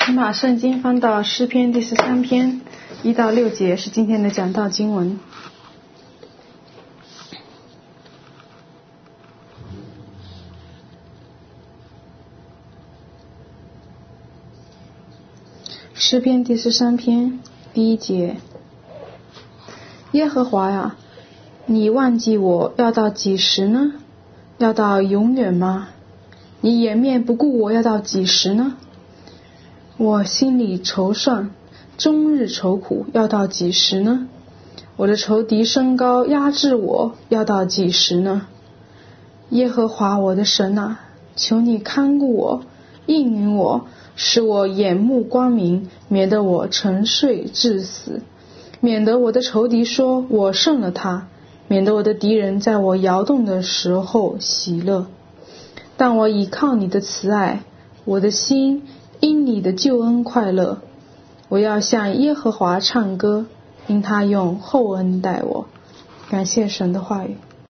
请把圣经翻到诗篇第13篇1到6节，是今天的讲道经文。诗篇第13篇第1节：耶和华呀，你忘记我要到几时呢？要到永远吗？你掩面不顾我要到几时呢？我心里愁算，终日愁苦，要到几时呢？我的仇敌升高压制我，要到几时呢？耶和华我的神啊，求你看顾我，应允我，使我眼目光明，免得我沉睡致死，免得我的仇敌说我胜了他，免得我的敌人在我摇动的时候喜乐。但我倚靠你的慈爱，我的心因你的救恩快乐。我要向耶和华唱歌，因他用厚恩待我。感谢神的话语。